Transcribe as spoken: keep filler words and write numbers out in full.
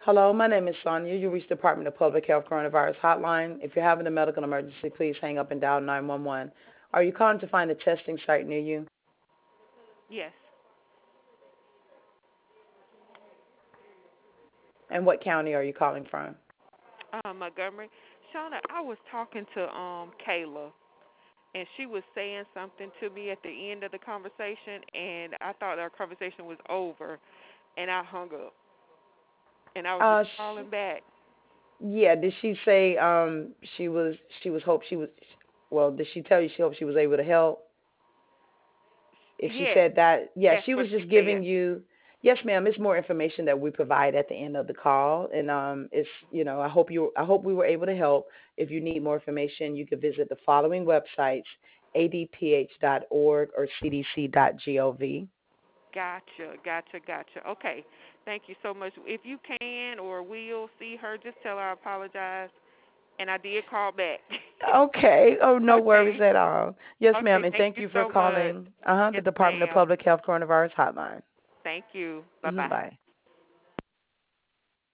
Hello, my name is Sonia. You reached the Department of Public Health Coronavirus Hotline. If you're having a medical emergency, please hang up and dial nine one one. Are you calling to find a testing site near you? Yes. And what county are you calling from? Uh, Montgomery. Shauna, I was talking to um Kayla, and she was saying something to me at the end of the conversation, and I thought our conversation was over, and I hung up, and I was just Uh, sh- calling back. yeah. Did she say um she was she was hope she was well? Did she tell you she hoped she was able to help? If she Yes, said that, yeah, that's she what was she just said. giving you, yes, ma'am. It's more information that we provide at the end of the call, and um, it's you know, I hope you, I hope we were able to help. If you need more information, you can visit the following websites: a d p h dot org or c d c dot gov. Gotcha, gotcha, gotcha. Okay, thank you so much. If you can or will see her, just tell her I apologize, and I did call back. Okay. Oh, no worries Okay, at all. Yes, okay. ma'am, and Thank thank you you for so much. calling. Uh huh. The Yes, Department of ma'am. Public Health Coronavirus Hotline. Thank you. Bye Hmm. bye. Bye.